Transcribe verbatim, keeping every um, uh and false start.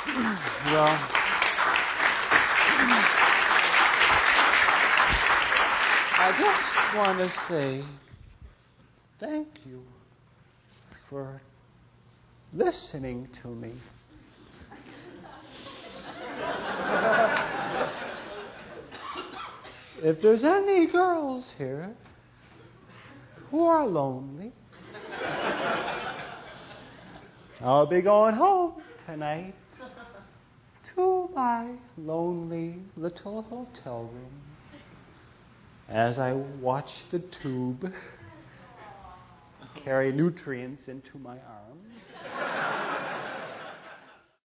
Well, I just want to say thank you for listening to me. If there's any girls here who are lonely, I'll be going home tonight to my lonely little hotel room as I watch the tube carry nutrients into my arm.